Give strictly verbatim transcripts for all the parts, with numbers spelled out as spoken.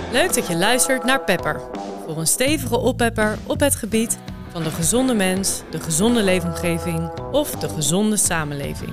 Leuk dat je luistert naar Pepper. Voor een stevige oppepper op het gebied van de gezonde mens, de gezonde leefomgeving of de gezonde samenleving.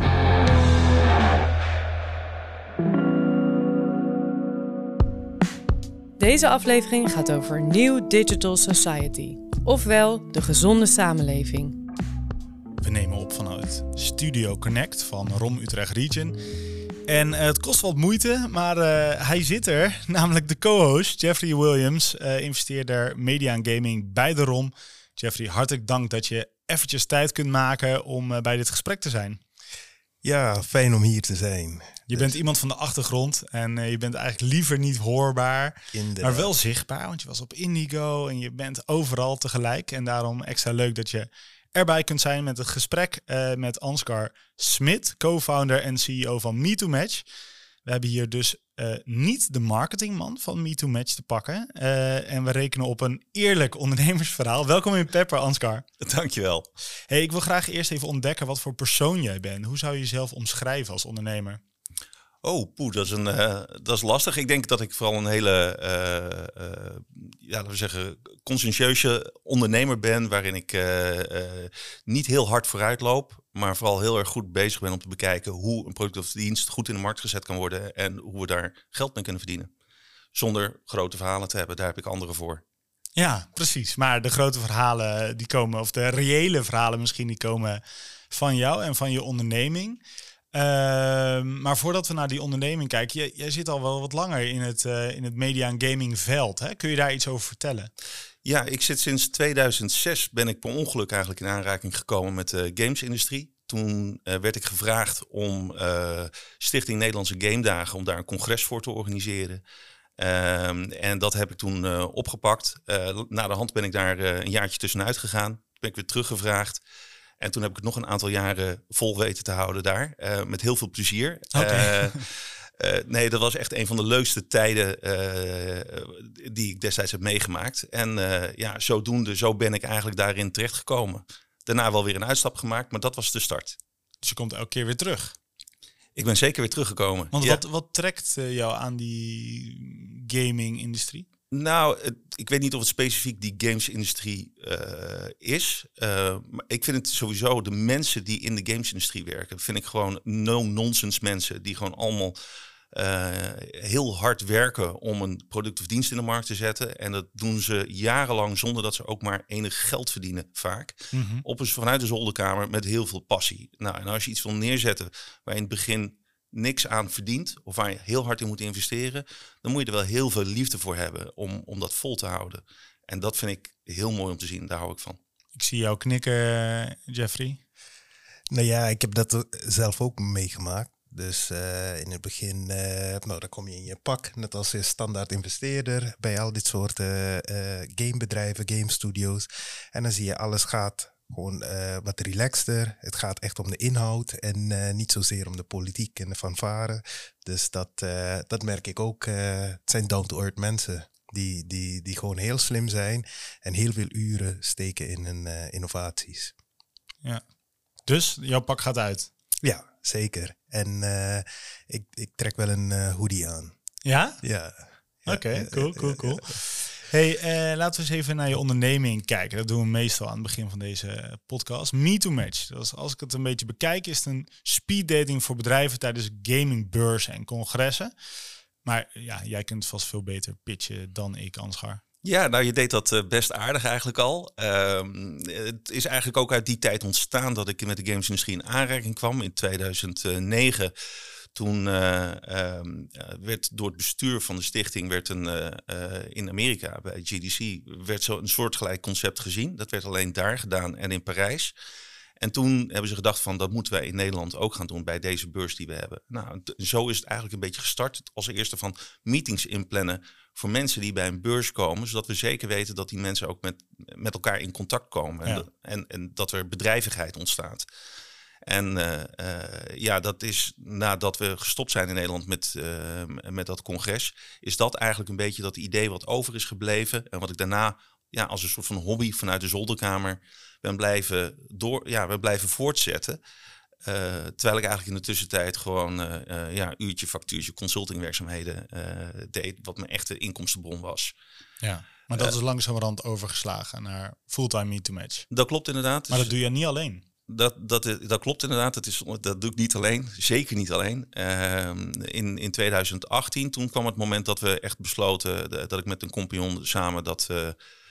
Deze aflevering gaat over New Digital Society, ofwel de gezonde samenleving. We nemen op vanuit Studio Connect van ROM Utrecht Region. En uh, het kost wat moeite, maar uh, hij zit er, namelijk de co-host Jeffrey Williams, uh, investeerder media en gaming bij de ROM. Jeffrey, hartelijk dank dat je eventjes tijd kunt maken om uh, bij dit gesprek te zijn. Ja, fijn om hier te zijn. Je dus bent iemand van de achtergrond en uh, je bent eigenlijk liever niet hoorbaar, Inderdaad. maar wel zichtbaar. Want je was op Indigo en je bent overal tegelijk. En daarom extra leuk dat je erbij kunt zijn met het gesprek uh, met Ansgar Smit, co-founder en C E O van Me to Match. We hebben hier dus uh, niet de marketingman van Me to Match te pakken. Uh, en we rekenen op een eerlijk ondernemersverhaal. Welkom in Pepper, Ansgar. Dankjewel. Hey, ik wil graag eerst even ontdekken wat voor persoon jij bent. Hoe zou je jezelf omschrijven als ondernemer? Oh, poeh, dat is, een, uh, dat is lastig. Ik denk dat ik vooral een hele, uh, uh, ja, laten we zeggen, conscientieuze ondernemer ben, waarin ik uh, uh, niet heel hard vooruit loop, maar vooral heel erg goed bezig ben om te bekijken hoe een product of dienst goed in de markt gezet kan worden en hoe we daar geld mee kunnen verdienen. Zonder grote verhalen te hebben, daar heb ik anderen voor. Ja, precies. Maar de grote verhalen die komen, of de reële verhalen misschien, die komen van jou en van je onderneming. Uh, maar voordat we naar die onderneming kijken, jij, jij zit al wel wat langer in het, uh, in het media en gaming veld. Hè? Kun je daar iets over vertellen? Ja, ik zit sinds tweeduizend zes ben ik per ongeluk eigenlijk in aanraking gekomen met de gamesindustrie. Toen uh, werd ik gevraagd om uh, Stichting Nederlandse Game Dagen, om daar een congres voor te organiseren. Uh, en dat heb ik toen uh, opgepakt. Uh, na de hand ben ik daar uh, een jaartje tussenuit gegaan. Toen ben ik weer teruggevraagd. En toen heb ik het nog een aantal jaren vol weten te houden daar. Uh, met heel veel plezier. Okay. Uh, uh, nee, dat was echt een van de leukste tijden uh, die ik destijds heb meegemaakt. En uh, ja, zodoende, zo ben ik eigenlijk daarin terechtgekomen. Daarna wel weer een uitstap gemaakt, maar dat was de start. Dus je komt elke keer weer terug? Ik ben zeker weer teruggekomen. Want ja. wat, wat trekt jou aan die gaming-industrie? Nou, het, ik weet niet of het specifiek die gamesindustrie uh, is. Uh, maar ik vind het sowieso, de mensen die in de gamesindustrie werken, vind ik gewoon no-nonsense mensen die gewoon allemaal uh, heel hard werken om een product of dienst in de markt te zetten. En dat doen ze jarenlang zonder dat ze ook maar enig geld verdienen vaak. Mm-hmm. Op een, vanuit de zolderkamer met heel veel passie. Nou, en als je iets wil neerzetten waar je in het begin niks aan verdient of waar je heel hard in moet investeren, dan moet je er wel heel veel liefde voor hebben om, om dat vol te houden. En dat vind ik heel mooi om te zien. Daar hou ik van. Ik zie jou knikken, Jeffrey. Nou ja, ik heb dat zelf ook meegemaakt. Dus uh, in het begin, uh, nou, dan kom je in je pak, net als je standaard investeerder bij al dit soort uh, uh, gamebedrijven, game studios. En dan zie je alles gaat gewoon uh, wat relaxter. Het gaat echt om de inhoud en uh, niet zozeer om de politiek en de fanfare. Dus dat, uh, dat merk ik ook. Uh, het zijn down-to-earth mensen die, die, die gewoon heel slim zijn en heel veel uren steken in hun uh, innovaties. Ja. Dus jouw pak gaat uit? Ja, zeker. En uh, ik, ik trek wel een uh, hoodie aan. Ja? Ja. Oké, okay, cool, cool, cool. Hey, uh, laten we eens even naar je onderneming kijken. Dat doen we meestal aan het begin van deze podcast. Me to Match. Dus als ik het een beetje bekijk, is het een speeddating voor bedrijven tijdens gamingbeurzen en congressen. Maar ja, jij kunt vast veel beter pitchen dan ik, Ansgar. Ja, nou je deed dat uh, best aardig eigenlijk al. Uh, het is eigenlijk ook uit die tijd ontstaan dat ik met de gamesindustrie in aanraking kwam. In tweeduizend negen, toen uh, uh, werd door het bestuur van de stichting werd een, uh, uh, in Amerika bij G D C werd zo een soortgelijk concept gezien. Dat werd alleen daar gedaan en in Parijs. En toen hebben ze gedacht van dat moeten wij in Nederland ook gaan doen bij deze beurs die we hebben. Nou, t- zo is het eigenlijk een beetje gestart. Als eerste van meetings inplannen voor mensen die bij een beurs komen, zodat we zeker weten dat die mensen ook met, met elkaar in contact komen. Ja. En, en, en dat er bedrijvigheid ontstaat. En uh, uh, ja, dat is nadat we gestopt zijn in Nederland met, uh, met dat congres, is dat eigenlijk een beetje dat idee wat over is gebleven. En wat ik daarna ja, als een soort van hobby vanuit de zolderkamer ben blijven, door, ja, ben blijven voortzetten. Uh, terwijl ik eigenlijk in de tussentijd gewoon uh, uh, ja, uurtje, factuurtje, consultingwerkzaamheden uh, deed, wat mijn echte inkomstenbron was. Ja, maar dat uh, is langzamerhand overgeslagen naar fulltime meet to match. Dat klopt inderdaad. Maar dat doe je niet alleen. Dat, dat, dat klopt inderdaad. Dat, is, dat doe ik niet alleen. Zeker niet alleen. Uh, in, in twintig achttien, toen kwam het moment dat we echt besloten, dat ik met een compagnon samen dat... Uh,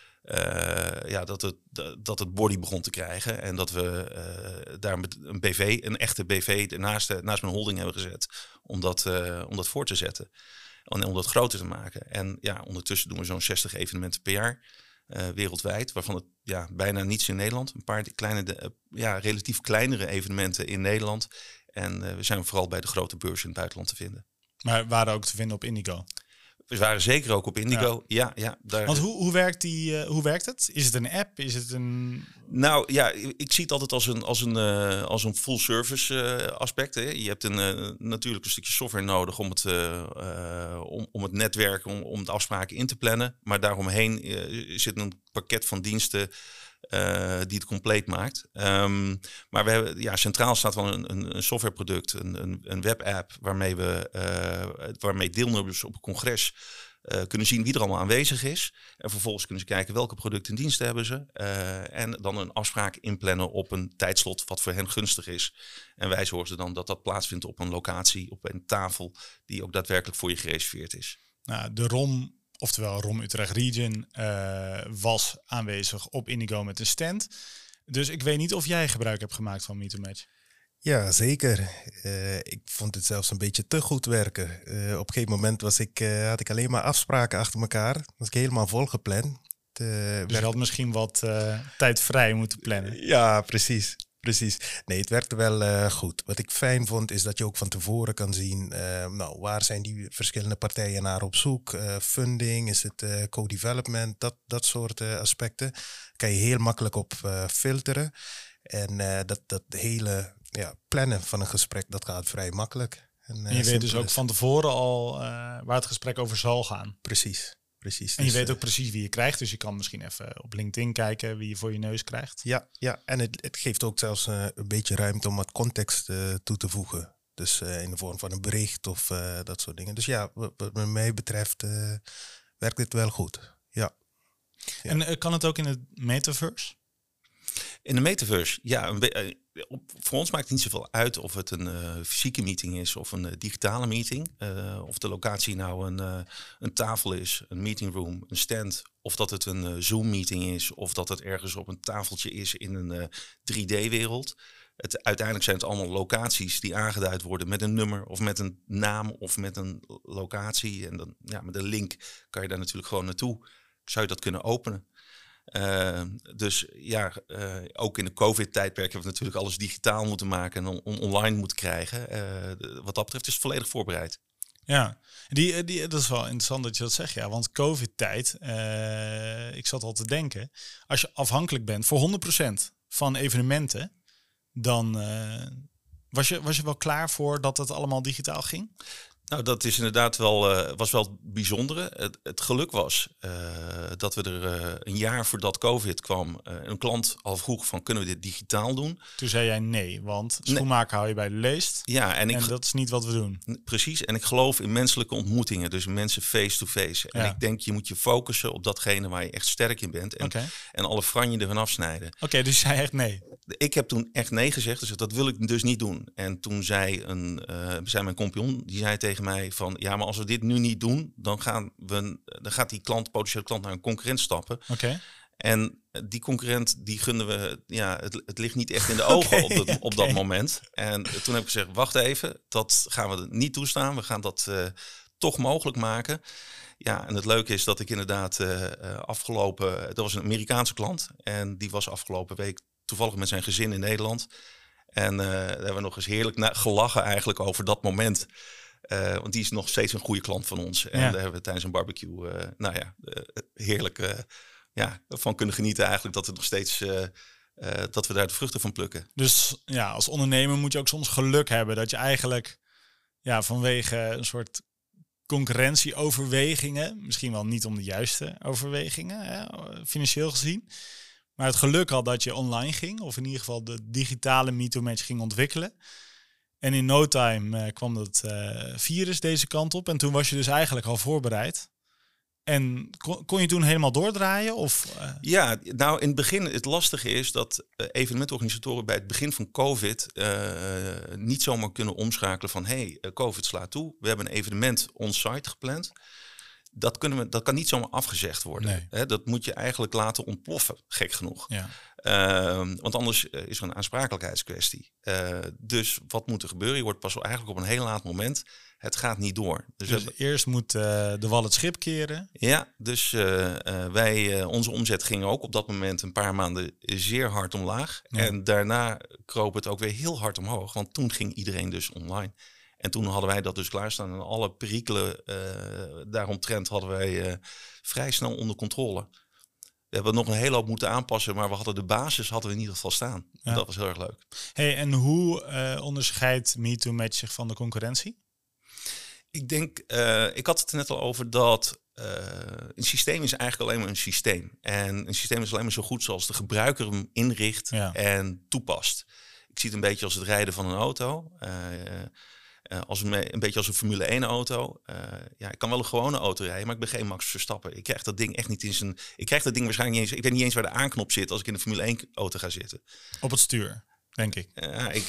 Uh, ja, dat, het, dat het body begon te krijgen. En dat we uh, daar met een B V, een echte B V, naast, naast mijn holding hebben gezet. Om dat, uh, om dat voor te zetten. En om dat groter te maken. En ja, ondertussen doen we zo'n zestig evenementen per jaar. Uh, wereldwijd. Waarvan het ja, bijna niets in Nederland. Een paar kleine, de, uh, ja, relatief kleinere evenementen in Nederland. En uh, we zijn vooral bij de grote beurzen in het buitenland te vinden. Maar waren ook te vinden op Indigo? We waren zeker ook op Indigo. Ja, ja, ja daar... Want hoe, hoe, werkt die, uh, hoe werkt het? Is het een app? Is het een... Nou ja, ik zie het altijd als een, als een, uh, als een full service uh, aspect. Hè. Je hebt een, uh, natuurlijk een stukje software nodig om het, uh, uh, om, om het netwerk, om, om de afspraken in te plannen. Maar daaromheen uh, zit een pakket van diensten Uh, die het compleet maakt. Um, maar we hebben, ja, centraal staat wel een, een, een softwareproduct, een, een, een webapp waarmee we uh, waarmee deelnemers op een congres uh, kunnen zien wie er allemaal aanwezig is. En vervolgens kunnen ze kijken welke producten en diensten hebben ze. Uh, en dan een afspraak inplannen op een tijdslot wat voor hen gunstig is. En wij zorgen dan dat dat plaatsvindt op een locatie, op een tafel die ook daadwerkelijk voor je gereserveerd is. Nou, de R O M, oftewel R O M Utrecht Region, uh, was aanwezig op Indigo met een stand. Dus ik weet niet of jij gebruik hebt gemaakt van Meet to Match. Ja, zeker. Uh, ik vond het zelfs een beetje te goed werken. Uh, op een gegeven moment was ik, uh, had ik alleen maar afspraken achter elkaar. Was ik helemaal volgepland. Uh, dus je had misschien wat uh, tijd vrij moeten plannen. Ja, precies. Precies. Nee, het werkte wel uh, goed. Wat ik fijn vond is dat je ook van tevoren kan zien, uh, nou, waar zijn die verschillende partijen naar op zoek? Uh, funding, is het uh, co-development, dat, dat soort uh, aspecten. Kan je heel makkelijk op uh, filteren. En uh, dat, dat hele ja, plannen van een gesprek, dat gaat vrij makkelijk. En, uh, en je weet dus ook van tevoren al uh, waar het gesprek over zal gaan. Precies. Precies, en je dus, weet ook precies wie je krijgt. Dus je kan misschien even op LinkedIn kijken wie je voor je neus krijgt. Ja, ja. En het, het geeft ook zelfs uh, een beetje ruimte om wat context uh, toe te voegen. Dus uh, in de vorm van een bericht of uh, dat soort dingen. Dus ja, wat, wat mij betreft uh, werkt dit wel goed. Ja. ja. En uh, kan het ook in het metaverse? In de metaverse, ja. Een be- op, voor ons maakt het niet zoveel uit of het een uh, fysieke meeting is of een uh, digitale meeting. Uh, of de locatie nou een, uh, een tafel is, een meetingroom, een stand. Of dat het een uh, Zoom-meeting is of dat het ergens op een tafeltje is in een uh, drie D-wereld. Het, uiteindelijk zijn het allemaal locaties die aangeduid worden met een nummer of met een naam of met een locatie. En dan, ja, met een link kan je daar natuurlijk gewoon naartoe. Zou je dat kunnen openen. Uh, dus ja, uh, ook in de COVID-tijdperk hebben we natuurlijk alles digitaal moeten maken en on- on- online moeten krijgen. Uh, de, wat dat betreft is het volledig voorbereid. Ja, die, die, dat is wel interessant dat je dat zegt, ja. Want COVID-tijd, uh, ik zat al te denken, als je afhankelijk bent voor honderd procent van evenementen, dan uh, was, je, was je wel klaar voor dat het allemaal digitaal ging? Nou, dat is inderdaad wel, uh, was wel het bijzondere. Het, het geluk was uh, dat we er uh, een jaar voordat COVID kwam, uh, een klant al vroeg van, kunnen we dit digitaal doen? Toen zei jij nee, want schoenmaken nee. hou je bij de leest. Ja, en, ik, en dat is niet wat we doen. Precies, en ik geloof in menselijke ontmoetingen, dus mensen face-to-face. En ja. ik denk, je moet je focussen op datgene waar je echt sterk in bent en, okay. en alle franje ervan afsnijden. Oké, okay, dus jij echt nee? Ik heb toen echt nee gezegd, dus dat wil ik dus niet doen. En toen zei, een, uh, zei mijn compagnon, die zei tegen mij van, ja, maar als we dit nu niet doen, dan gaan we, dan gaat die klant, potentiële klant, naar een concurrent stappen. Oké. Okay. En die concurrent, die gunnen we, ja, het, het ligt niet echt in de ogen okay, op, dat, op okay. dat moment. En toen heb ik gezegd, wacht even, dat gaan we niet toestaan. We gaan dat uh, toch mogelijk maken. Ja, en het leuke is dat ik inderdaad uh, afgelopen, dat was een Amerikaanse klant. En die was afgelopen week toevallig met zijn gezin in Nederland. En uh, daar hebben we nog eens heerlijk na- gelachen eigenlijk over dat moment. Uh, want die is nog steeds een goede klant van ons. En ja. daar hebben we tijdens een barbecue, uh, nou ja, uh, heerlijk uh, ja, van kunnen genieten eigenlijk. Dat, het nog steeds, uh, uh, dat we daar de vruchten van plukken. Dus ja, als ondernemer moet je ook soms geluk hebben. Dat je eigenlijk ja, vanwege een soort concurrentieoverwegingen, misschien wel niet om de juiste overwegingen, hè, financieel gezien. maar het geluk had dat je online ging. Of in ieder geval de digitale Meet to Match ging ontwikkelen. En in no time uh, kwam dat uh, virus deze kant op. En toen was je dus eigenlijk al voorbereid. En kon, kon je toen helemaal doordraaien? Of, uh... Ja, nou in het begin, het lastige is dat uh, evenementorganisatoren bij het begin van COVID uh, niet zomaar kunnen omschakelen van hey, uh, COVID slaat toe. We hebben een evenement on-site gepland. Dat, kunnen we, dat kan niet zomaar afgezegd worden. Nee. Hè, dat moet je eigenlijk laten ontploffen, gek genoeg. Ja. Uh, want anders uh, is er een aansprakelijkheidskwestie. Uh, dus wat moet er gebeuren? Je wordt pas eigenlijk op een heel laat moment. Het gaat niet door. Dus, dus hebben... eerst moet uh, de wal het schip keren. Ja, dus uh, uh, wij, uh, onze omzet ging ook op dat moment een paar maanden zeer hard omlaag. Ja. En daarna kroop het ook weer heel hard omhoog. Want toen ging iedereen dus online. En toen hadden wij dat dus klaarstaan. En alle perikelen uh, daaromtrent hadden wij uh, vrij snel onder controle. We hebben nog een hele hoop moeten aanpassen, maar we hadden de basis hadden we in ieder geval staan. Ja. Dat was heel erg leuk. Hey, en hoe uh, onderscheidt Meet to Match zich van de concurrentie? Ik denk, uh, ik had het er net al over dat uh, een systeem is eigenlijk alleen maar een systeem. En een systeem is alleen maar zo goed zoals de gebruiker hem inricht ja. en toepast. Ik zie het een beetje als het rijden van een auto. Uh, Uh, als een, een beetje als een Formule één auto. Uh, ja, ik kan wel een gewone auto rijden, maar ik ben geen Max Verstappen. Ik krijg dat ding echt niet in zijn... Ik krijg dat ding waarschijnlijk niet eens... Ik weet niet eens waar de aanknop zit als ik in een Formule één auto ga zitten. Op het stuur, denk ik. Uh, ik,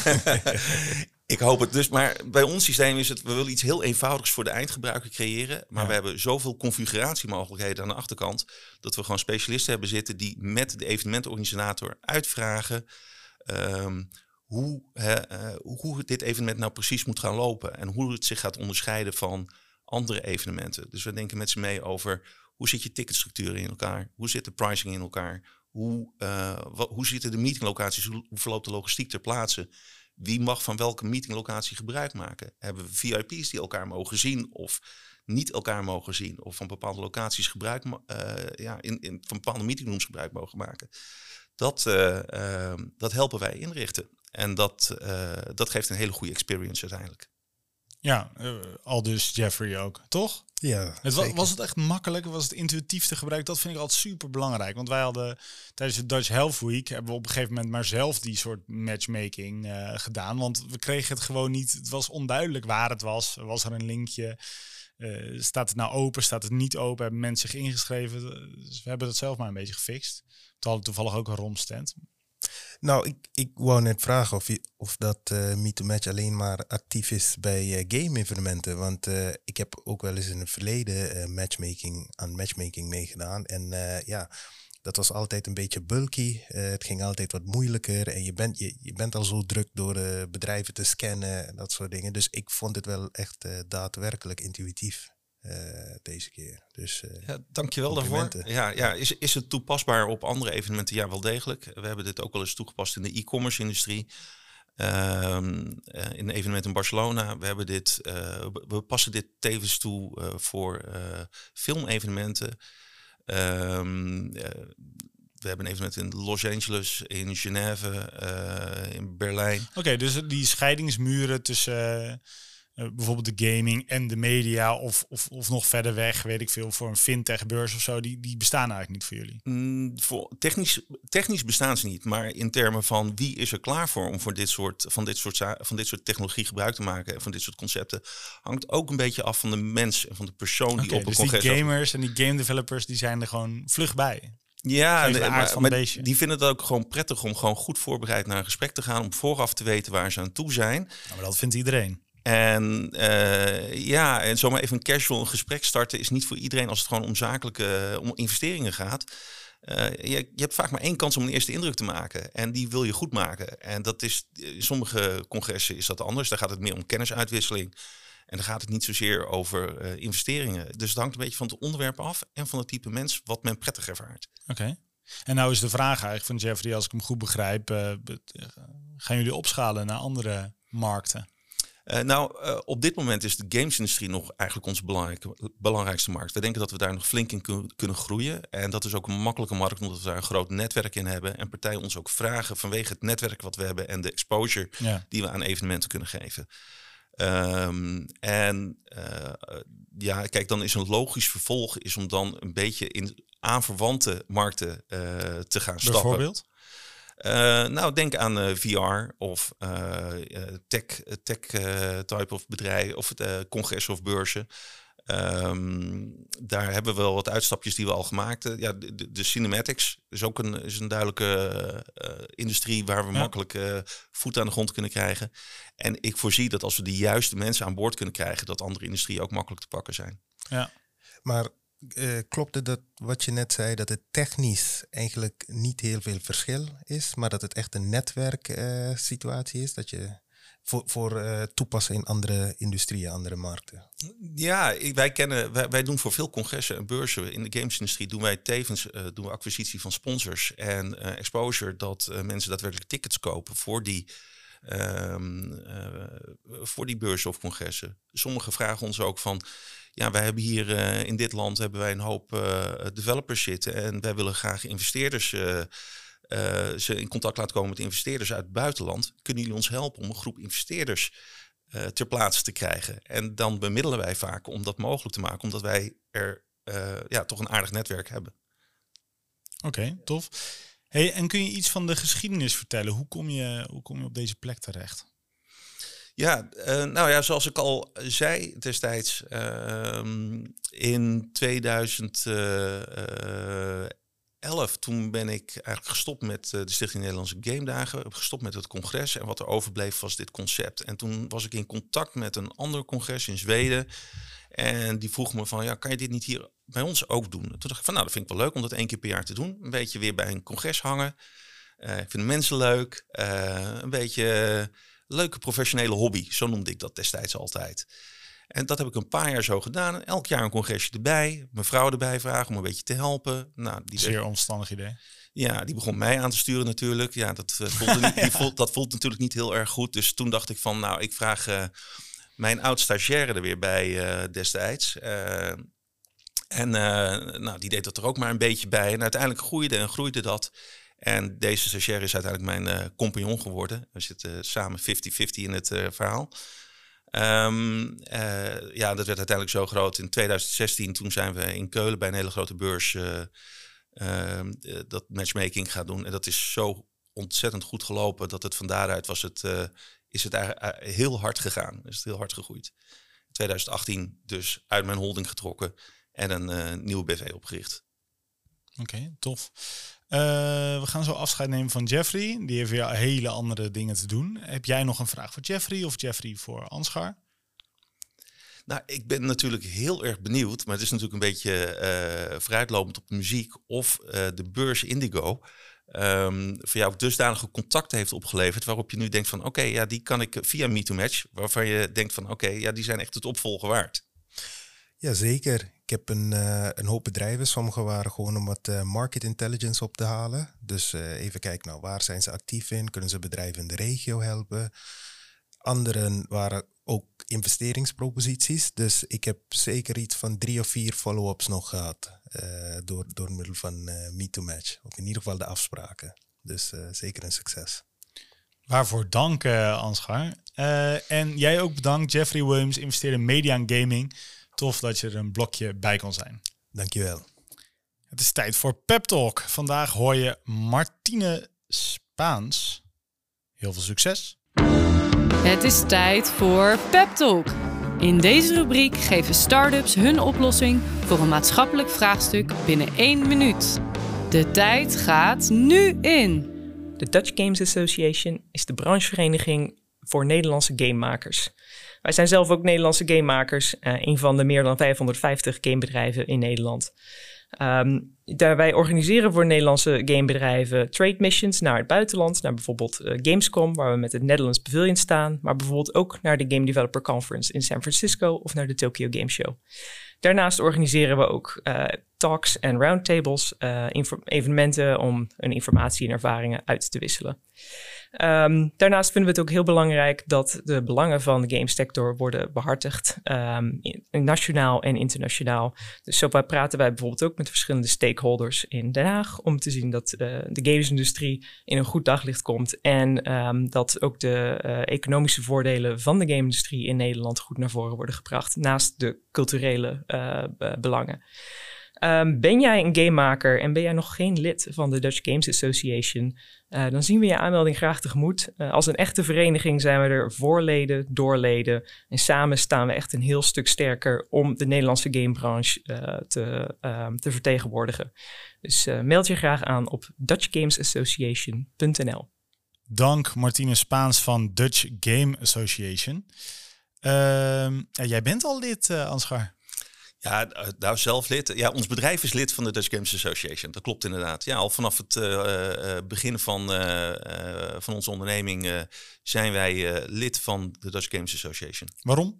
ik hoop het dus. Maar bij ons systeem is het... We willen iets heel eenvoudigs voor de eindgebruiker creëren. Maar ja. we hebben zoveel configuratiemogelijkheden aan de achterkant... dat we gewoon specialisten hebben zitten... die met de evenementorganisator uitvragen... Um, Hoe, hè, uh, hoe dit evenement nou precies moet gaan lopen. En hoe het zich gaat onderscheiden van andere evenementen. Dus we denken met z'n mee over hoe zit je ticketstructuur in elkaar? Hoe zit de pricing in elkaar? Hoe, uh, wat, hoe zitten de meetinglocaties? Hoe, hoe verloopt de logistiek ter plaatse? Wie mag van welke meetinglocatie gebruik maken? Hebben we V I P's die elkaar mogen zien of niet elkaar mogen zien? Of van bepaalde locaties gebruik, uh, ja, in, in, van bepaalde meetingrooms gebruik mogen maken? Dat, uh, uh, dat helpen wij inrichten. En dat, uh, dat geeft een hele goede experience uiteindelijk. Ja, uh, al dus Jeffrey ook, toch? Ja, het was, was het echt makkelijk? Was het intuïtief te gebruiken? Dat vind ik altijd super belangrijk. Want wij hadden tijdens de Dutch Health Week... hebben we op een gegeven moment maar zelf die soort matchmaking uh, gedaan. Want we kregen het gewoon niet... Het was onduidelijk waar het was. Was er een linkje? Uh, staat het nou open? Staat het niet open? Hebben mensen zich ingeschreven? Dus we hebben dat zelf maar een beetje gefixt. We hadden toevallig ook een romstand. Nou, ik, ik wou net vragen of, je, of dat uh, Meet to Match alleen maar actief is bij uh, game-evenementen. Want uh, ik heb ook wel eens in het verleden uh, matchmaking, aan matchmaking meegedaan. En uh, ja, dat was altijd een beetje bulky. Uh, het ging altijd wat moeilijker. En je bent, je, je bent al zo druk door uh, bedrijven te scannen en dat soort dingen. Dus ik vond het wel echt uh, daadwerkelijk intuïtief. Uh, deze keer. Dus, uh, ja, dankjewel daarvoor. Ja, ja, is, is het toepasbaar op andere evenementen? Ja, wel degelijk. We hebben dit ook wel eens toegepast in de e-commerce industrie. Um, uh, in een evenement in Barcelona. We, hebben dit, uh, we passen dit tevens toe uh, voor uh, filmevenementen. Um, uh, we hebben een evenement in Los Angeles, in Genève, uh, in Berlijn. Oké, okay, dus die scheidingsmuren tussen... Uh... Uh, bijvoorbeeld de gaming en de media of, of, of nog verder weg, weet ik veel, voor een fintech-beurs of zo, die, die bestaan eigenlijk niet voor jullie? Mm, voor technisch, technisch bestaan ze niet, maar in termen van wie is er klaar voor om voor dit soort, van, dit soort, van dit soort technologie gebruik te maken en van dit soort concepten, hangt ook een beetje af van de mens en van de persoon die okay, op een dus congres... die gamers en die game developers, die zijn er gewoon vlug bij. Ja, de, maar, maar die vinden het ook gewoon prettig om gewoon goed voorbereid naar een gesprek te gaan, om vooraf te weten waar ze aan toe zijn. Nou, maar dat vindt iedereen. En uh, ja, en zomaar even een casual een gesprek starten is niet voor iedereen als het gewoon om zakelijke om investeringen gaat. Uh, je, je hebt vaak maar één kans om een eerste indruk te maken. En die wil je goed maken. En dat is, in sommige congressen is dat anders. Daar gaat het meer om kennisuitwisseling. En dan gaat het niet zozeer over uh, investeringen. Dus het hangt een beetje van het onderwerp af en van het type mens wat men prettig ervaart. Oké. Okay. En nou is de vraag eigenlijk van Jeffrey, als ik hem goed begrijp, uh, gaan jullie opschalen naar andere markten? Uh, nou, uh, op dit moment is de gamesindustrie nog eigenlijk onze belangrijke, belangrijkste markt. We denken dat we daar nog flink in kun, kunnen groeien. En dat is ook een makkelijke markt, omdat we daar een groot netwerk in hebben. En partijen ons ook vragen vanwege het netwerk wat we hebben en de exposure ja. die we aan evenementen kunnen geven. Um, en uh, ja, kijk, dan is een logisch vervolg is om dan een beetje in aanverwante markten uh, te gaan stappen. Bijvoorbeeld? Uh, nou, denk aan uh, V R of uh, tech, tech uh, type of bedrijf of uh, congressen of beurzen. Um, daar hebben we wel wat uitstapjes die we al gemaakt hebben. Ja, de, de, de cinematics is ook een, is een duidelijke uh, industrie waar we ja. makkelijk uh, voet aan de grond kunnen krijgen. En ik voorzie dat als we de juiste mensen aan boord kunnen krijgen, dat andere industrieën ook makkelijk te pakken zijn. Ja. Maar uh, klopt het dat wat je net zei, dat het technisch eigenlijk niet heel veel verschil is, maar dat het echt een netwerksituatie uh, is, dat je voor, voor uh, toepassen in andere industrieën, andere markten? Ja, ik, wij kennen, wij, wij doen voor veel congressen en beurzen in de gamesindustrie doen wij tevens uh, doen we acquisitie van sponsors en uh, exposure dat uh, mensen daadwerkelijk tickets kopen voor die Um, uh, voor die beurzen of congressen. Sommigen vragen ons ook van, ja, wij hebben hier uh, in dit land hebben wij een hoop uh, developers zitten en wij willen graag investeerders uh, uh, ze in contact laten komen met investeerders uit het buitenland. Kunnen jullie ons helpen om een groep investeerders uh, ter plaatse te krijgen? En dan bemiddelen wij vaak om dat mogelijk te maken, omdat wij er uh, ja, toch een aardig netwerk hebben. Oké, okay, tof. Hey, en kun je iets van de geschiedenis vertellen? Hoe kom je, hoe kom je op deze plek terecht? Ja, uh, nou ja, zoals ik al zei destijds, uh, in tweeduizend elf, toen ben ik eigenlijk gestopt met uh, de Stichting Nederlandse Game Dagen, gestopt met het congres en wat er overbleef was dit concept. En toen was ik in contact met een ander congres in Zweden en die vroeg me van, ja, kan je dit niet hier bij ons ook doen? Toen dacht ik van, nou, dat vind ik wel leuk om dat één keer per jaar te doen. Een beetje weer bij een congres hangen. Uh, ik vind de mensen leuk. Uh, een beetje uh, leuke professionele hobby. Zo noemde ik dat destijds altijd. En dat heb ik een paar jaar zo gedaan. Elk jaar een congresje erbij. Mijn vrouw erbij vragen om een beetje te helpen. Nou, die Zeer onverstandig idee. Ja, die begon mij aan te sturen natuurlijk. Ja, dat, uh, voelde niet, die voelt, dat voelt natuurlijk niet heel erg goed. Dus toen dacht ik van, nou, ik vraag uh, mijn oud-stagiaire er weer bij uh, destijds. Uh, En uh, nou, die deed dat er ook maar een beetje bij. En uiteindelijk groeide en groeide dat. En deze stagiaire is uiteindelijk mijn uh, compagnon geworden. We zitten uh, samen vijftig vijftig in het uh, verhaal. Um, uh, ja, dat werd uiteindelijk zo groot. In tweeduizend zestien, toen zijn we in Keulen bij een hele grote beurs uh, uh, uh, dat matchmaking gaan doen. En dat is zo ontzettend goed gelopen dat het van daaruit was het, uh, is het uh, heel hard gegaan. Is het heel hard gegroeid. In tweeduizend achttien dus uit mijn holding getrokken. En een uh, nieuwe B V opgericht. Oké, okay, tof. Uh, we gaan zo afscheid nemen van Jeffrey. Die heeft weer hele andere dingen te doen. Heb jij nog een vraag voor Jeffrey of Jeffrey voor Ansgar? Nou, ik ben natuurlijk heel erg benieuwd. Maar het is natuurlijk een beetje uh, vooruitlopend op de muziek. Of uh, de beurs Indigo um, voor jou dusdanige contacten heeft opgeleverd. Waarop je nu denkt van oké, okay, ja, die kan ik via MeToMatch. Waarvan je denkt van oké, okay, ja, die zijn echt het opvolgen waard. Jazeker. Ik heb een, uh, een hoop bedrijven. Sommige waren gewoon om wat uh, market intelligence op te halen. Dus uh, even kijken, nou, waar zijn ze actief in? Kunnen ze bedrijven in de regio helpen? Anderen waren ook investeringsproposities. Dus ik heb zeker iets van drie of vier follow-ups nog gehad. Uh, door, door middel van uh, MeToMatch. Of in ieder geval de afspraken. Dus uh, zeker een succes. Waarvoor dank, uh, Ansgar. Uh, en jij ook bedankt. Jeffrey Williams, investeerder in media en gaming. Tof dat je er een blokje bij kon zijn. Dankjewel. Het is tijd voor Pep Talk. Vandaag hoor je Martine Spaans. Heel veel succes. Het is tijd voor Pep Talk. In deze rubriek geven start-ups hun oplossing voor een maatschappelijk vraagstuk binnen één minuut. De tijd gaat nu in. De Dutch Games Association is de branchevereniging voor Nederlandse gamemakers. Wij zijn zelf ook Nederlandse gamemakers, uh, een van de meer dan vijfhonderdvijftig gamebedrijven in Nederland. Um, daar wij organiseren voor Nederlandse gamebedrijven trade missions naar het buitenland, naar bijvoorbeeld uh, Gamescom, waar we met het Netherlands Pavilion staan, maar bijvoorbeeld ook naar de Game Developer Conference in San Francisco of naar de Tokyo Game Show. Daarnaast organiseren we ook uh, talks en roundtables, uh, info- evenementen om hun informatie en ervaringen uit te wisselen. Um, daarnaast vinden we het ook heel belangrijk dat de belangen van de gamesector worden behartigd, um, in, nationaal en internationaal. Dus zo praten wij bijvoorbeeld ook met verschillende stakeholders in Den Haag om te zien dat uh, de gamesindustrie in een goed daglicht komt en um, dat ook de uh, economische voordelen van de gameindustrie in Nederland goed naar voren worden gebracht, naast de culturele uh, belangen. Um, ben jij een gamemaker en ben jij nog geen lid van de Dutch Games Association? Uh, dan zien we je aanmelding graag tegemoet. Uh, als een echte vereniging zijn we er voor leden, door leden. En samen staan we echt een heel stuk sterker om de Nederlandse gamebranche uh, te, uh, te vertegenwoordigen. Dus uh, meld je graag aan op dutch games association punt n l. Dank Martine Spaans van Dutch Game Association. Uh, ja, jij bent al lid, uh, Ansgar. Ja, nou zelf lid. Ja, ons bedrijf is lid van de Dutch Games Association. Dat klopt inderdaad. Ja, al vanaf het uh, uh, begin van, uh, uh, van onze onderneming uh, zijn wij uh, lid van de Dutch Games Association. Waarom?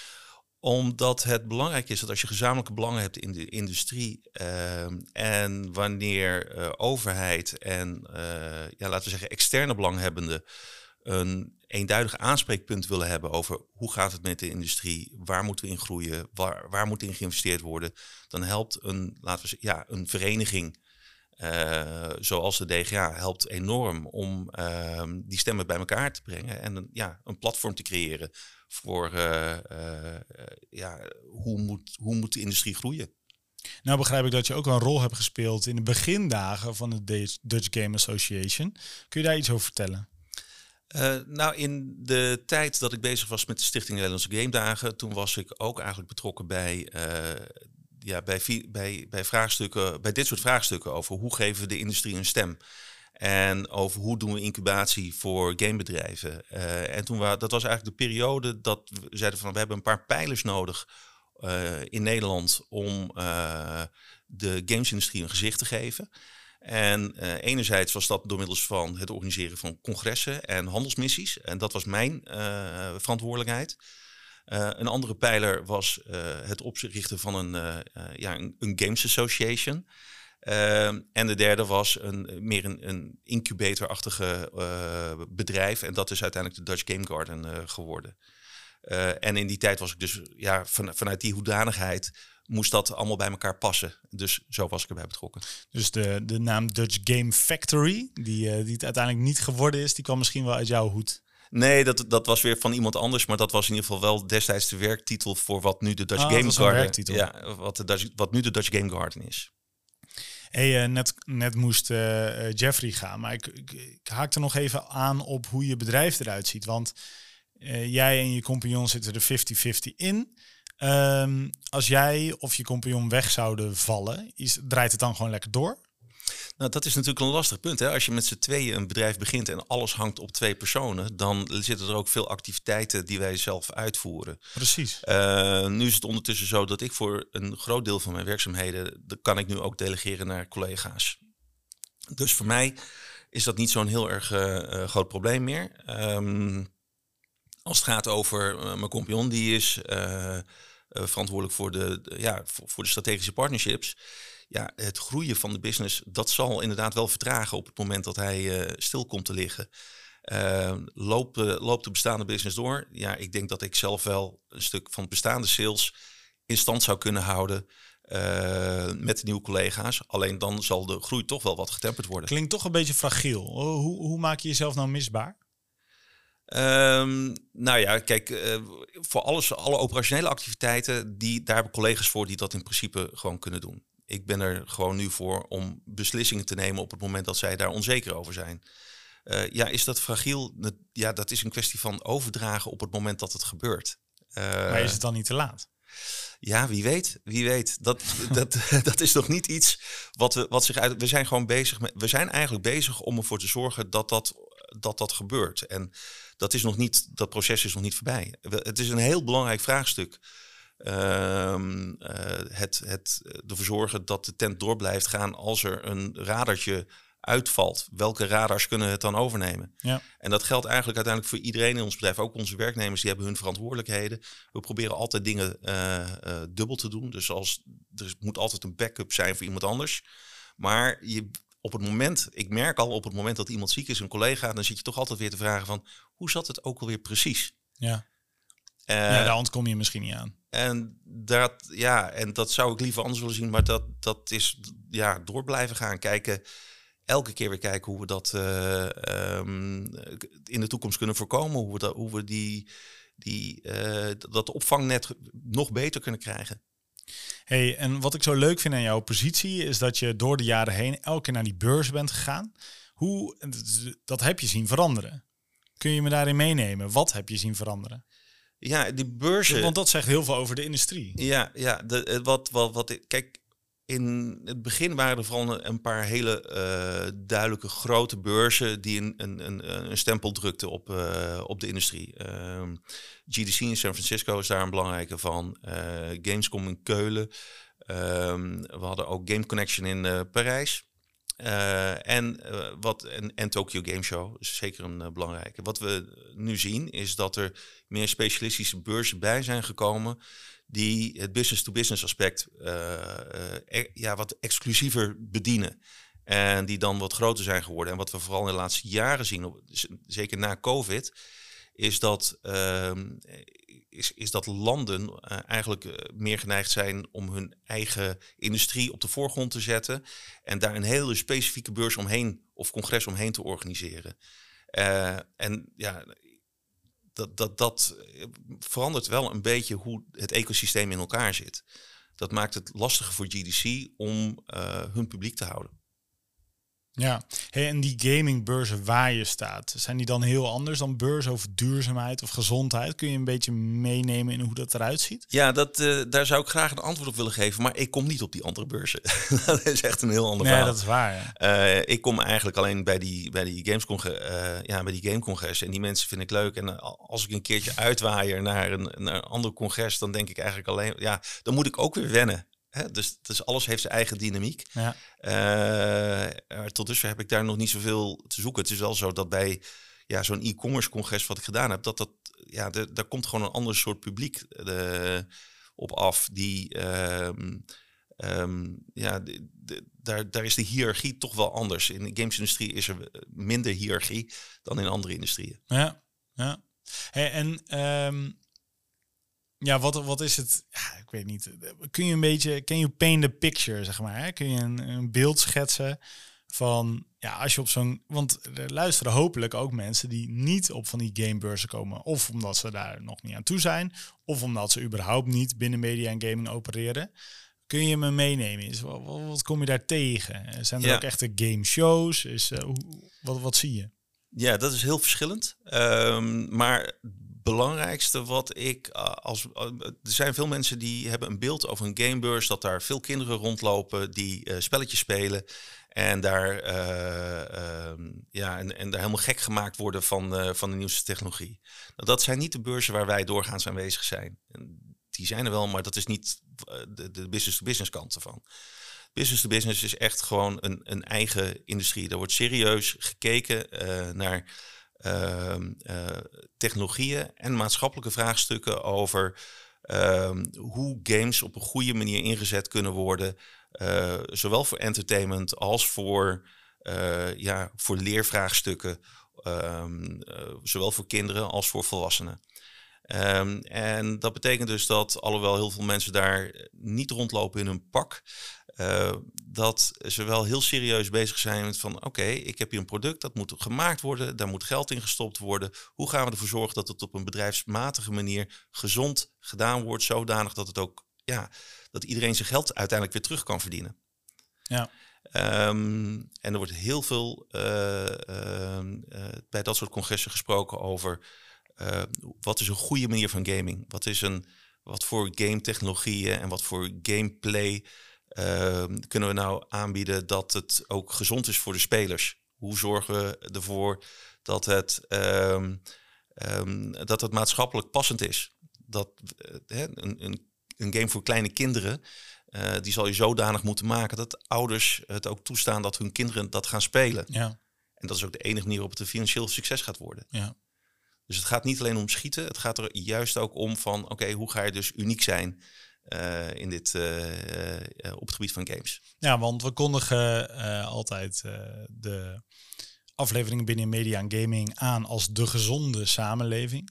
Omdat het belangrijk is dat als je gezamenlijke belangen hebt in de industrie uh, en wanneer uh, overheid en uh, ja, laten we zeggen externe belanghebbenden een eenduidig aanspreekpunt willen hebben over hoe gaat het met de industrie, waar moeten we in groeien, waar, waar moet in geïnvesteerd worden, dan helpt een, laten we zeggen, ja, een vereniging uh, zoals de D G A helpt enorm om uh, die stemmen bij elkaar te brengen en een, ja, een platform te creëren voor uh, uh, ja, hoe, moet, hoe moet de industrie groeien. Nou begrijp ik dat je ook een rol hebt gespeeld in de begindagen van de Dutch Game Association. Kun je daar iets over vertellen? Uh, nou, in de tijd dat ik bezig was met de Stichting Nederlandse Game Dagen, toen was ik ook eigenlijk betrokken bij, uh, ja, bij, bij, bij, vraagstukken, bij dit soort vraagstukken over hoe geven we de industrie een stem. En over hoe doen we incubatie voor gamebedrijven. Uh, en toen we, dat was eigenlijk de periode dat we zeiden van we hebben een paar pijlers nodig uh, in Nederland om uh, de gamesindustrie een gezicht te geven. En uh, enerzijds was dat door middels van het organiseren van congressen en handelsmissies. En dat was mijn uh, verantwoordelijkheid. Uh, een andere pijler was uh, het oprichten van een, uh, uh, ja, een, een Games Association. Uh, en de derde was een, meer een, een incubatorachtige uh, bedrijf. En dat is uiteindelijk de Dutch Game Garden uh, geworden. Uh, en in die tijd was ik dus ja, van, vanuit die hoedanigheid moest dat allemaal bij elkaar passen. Dus zo was ik erbij betrokken. Dus de, de naam Dutch Game Factory, die, uh, die het uiteindelijk niet geworden is, die kwam misschien wel uit jouw hoed. Nee, dat, dat was weer van iemand anders. Maar dat was in ieder geval wel destijds de werktitel voor wat nu de Dutch ah, Game Garden is. Ja, wat, de Dutch, wat nu de Dutch Game Garden is. Hey, uh, net, net moest uh, Jeffrey gaan, maar ik, ik, ik haakte nog even aan op hoe je bedrijf eruit ziet. Want uh, jij en je compagnon zitten er vijftig vijftig in. Um, als jij of je compagnon weg zouden vallen, is, draait het dan gewoon lekker door? Nou, dat is natuurlijk een lastig punt. Hè? Als je met z'n tweeën een bedrijf begint en alles hangt op twee personen, dan zitten er ook veel activiteiten die wij zelf uitvoeren. Precies. Uh, nu is het ondertussen zo dat ik voor een groot deel van mijn werkzaamheden, dat kan ik nu ook delegeren naar collega's. Dus voor mij is dat niet zo'n heel erg uh, groot probleem meer. Um, als het gaat over uh, mijn compagnon, die is uh, uh, verantwoordelijk voor de, de, ja, voor, voor de strategische partnerships. Ja, het groeien van de business, dat zal inderdaad wel vertragen op het moment dat hij uh, stil komt te liggen. Uh, loopt, uh, loopt de bestaande business door? Ja, ik denk dat ik zelf wel een stuk van bestaande sales in stand zou kunnen houden uh, met de nieuwe collega's. Alleen dan zal de groei toch wel wat getemperd worden. Klinkt toch een beetje fragiel. Hoe, hoe maak je jezelf nou misbaar? Um, nou ja, kijk, uh, voor alles, alle operationele activiteiten, die, daar hebben collega's voor die dat in principe gewoon kunnen doen. Ik ben er gewoon nu voor om beslissingen te nemen op het moment dat zij daar onzeker over zijn. Uh, ja, is dat fragiel? Ja, dat is een kwestie van overdragen op het moment dat het gebeurt. Uh, maar is het dan niet te laat? Ja, wie weet, wie weet. Dat, dat, dat is nog niet iets wat we, wat zich uit. We zijn gewoon bezig met. We zijn eigenlijk bezig om ervoor te zorgen dat dat, dat, dat gebeurt. En dat is nog niet. Dat proces is nog niet voorbij. Het is een heel belangrijk vraagstuk. Uh, uh, het, het ervoor zorgen dat de tent door blijft gaan als er een radartje uitvalt. Welke radars kunnen het dan overnemen? Ja. En dat geldt eigenlijk uiteindelijk voor iedereen in ons bedrijf. Ook onze werknemers, die hebben hun verantwoordelijkheden. We proberen altijd dingen uh, uh, dubbel te doen. Dus als, er moet altijd een backup zijn voor iemand anders. Maar je, op het moment, ik merk al op het moment dat iemand ziek is, een collega, dan zit je toch altijd weer te vragen van, hoe zat het ook alweer precies? Ja. Uh, ja, daar ontkom je misschien niet aan. En dat, ja, en dat zou ik liever anders willen zien, maar dat, dat is ja, door blijven gaan kijken. Elke keer weer kijken hoe we dat uh, um, in de toekomst kunnen voorkomen. Hoe we, dat, hoe we die, die, uh, dat opvangnet nog beter kunnen krijgen. Hey, en wat ik zo leuk vind aan jouw positie is dat je door de jaren heen elke keer naar die beurs bent gegaan. Hoe, dat heb je zien veranderen. Kun je me daarin meenemen? Wat heb je zien veranderen? Ja, die beurzen... Want dat zegt heel veel over de industrie. Ja, ja de, wat, wat, wat, kijk, in het begin waren er vooral een paar hele uh, duidelijke grote beurzen die een, een, een, een stempel drukten op, uh, op de industrie. Um, G D C in San Francisco is daar een belangrijke van. Uh, Gamescom in Keulen. Um, we hadden ook Game Connection in uh, Parijs. Uh, en, uh, wat, en, en Tokyo Game Show is zeker een uh, belangrijke. Wat we nu zien is dat er meer specialistische beurzen bij zijn gekomen die het business-to-business aspect uh, uh, e- ja, wat exclusiever bedienen. En die dan wat groter zijn geworden. En wat we vooral in de laatste jaren zien, zeker na COVID, is dat, uh, is, is dat landen uh, eigenlijk uh, meer geneigd zijn om hun eigen industrie op de voorgrond te zetten. En daar een hele specifieke beurs omheen of congres omheen te organiseren. Uh, en ja, dat, dat, dat verandert wel een beetje hoe het ecosysteem in elkaar zit. Dat maakt het lastiger voor G D C om uh, hun publiek te houden. Ja, hey, en die gamingbeurzen waar je staat, zijn die dan heel anders dan beurzen over duurzaamheid of gezondheid? Kun je een beetje meenemen in hoe dat eruit ziet? Ja, dat, uh, daar zou ik graag een antwoord op willen geven, maar ik kom niet op die andere beurzen. Dat is echt een heel ander nee, verhaal. Dat is waar. Ja. Uh, ik kom eigenlijk alleen bij die, bij die Gamescongres, uh, ja, bij die gamecongres. En die mensen vind ik leuk. En uh, als ik een keertje uitwaaier naar een, naar een ander congres, dan denk ik eigenlijk alleen, ja, dan moet ik ook weer wennen. He, dus, dus alles heeft zijn eigen dynamiek. Ja. Uh, tot dusver heb ik daar nog niet zoveel te zoeken. Het is wel zo dat bij ja, zo'n e-commerce congres wat ik gedaan heb, dat dat ja, de, daar komt gewoon een ander soort publiek uh, op af. Die um, um, ja, de, de, daar, daar is de hiërarchie toch wel anders. In de gamesindustrie is er minder hiërarchie dan in andere industrieën. Ja, ja. Hey, en um... Ja, wat, wat is het? Ja, ik weet niet. Kun je een beetje, can you paint the picture, zeg maar? Hè? Kun je een, een beeld schetsen van, ja, als je op zo'n... Want er luisteren hopelijk ook mensen die niet op van die gamebeurzen komen. Of omdat ze daar nog niet aan toe zijn. Of omdat ze überhaupt niet binnen media en gaming opereren. Kun je me meenemen? Is, wat, wat kom je daar tegen? Zijn er ja. ook echte game shows? Is, uh, hoe, wat, wat zie je? Ja, dat is heel verschillend. Um, maar... belangrijkste wat ik als er zijn veel mensen die hebben een beeld over een gamebeurs dat daar veel kinderen rondlopen die uh, spelletjes spelen en daar uh, uh, ja en, en daar helemaal gek gemaakt worden van uh, van de nieuwste technologie. Nou, dat zijn niet de beurzen waar wij doorgaans aanwezig zijn. En die zijn er wel, maar dat is niet de, de business-to-business kant ervan. Business-to-business is echt gewoon een, een eigen industrie. Daar wordt serieus gekeken uh, naar Uh, uh, technologieën en maatschappelijke vraagstukken over uh, hoe games op een goede manier ingezet kunnen worden. Uh, zowel voor entertainment als voor, uh, ja, voor leervraagstukken. Um, uh, zowel voor kinderen als voor volwassenen. Um, en dat betekent dus dat, alhoewel heel veel mensen daar niet rondlopen in hun pak, Uh, dat ze wel heel serieus bezig zijn met van oké, okay, ik heb hier een product, dat moet gemaakt worden, daar moet geld in gestopt worden. Hoe gaan we ervoor zorgen dat het op een bedrijfsmatige manier gezond gedaan wordt, zodanig dat het ook, ja, dat iedereen zijn geld uiteindelijk weer terug kan verdienen. Ja. Um, en er wordt heel veel uh, uh, uh, bij dat soort congressen gesproken over uh, wat is een goede manier van gaming? Wat is een, wat voor game technologieën en wat voor gameplay Uh, kunnen we nou aanbieden dat het ook gezond is voor de spelers? Hoe zorgen we ervoor dat het, um, um, dat het maatschappelijk passend is? Dat uh, een, een, een game voor kleine kinderen, uh, die zal je zodanig moeten maken dat ouders het ook toestaan dat hun kinderen dat gaan spelen. Ja. En dat is ook de enige manier waarop het een financieel succes gaat worden. Ja. Dus het gaat niet alleen om schieten, het gaat er juist ook om van oké, okay, hoe ga je dus uniek zijn Uh, in dit, uh, uh, op het gebied van games. Ja, want we kondigen uh, altijd uh, de afleveringen binnen media en gaming aan als de gezonde samenleving.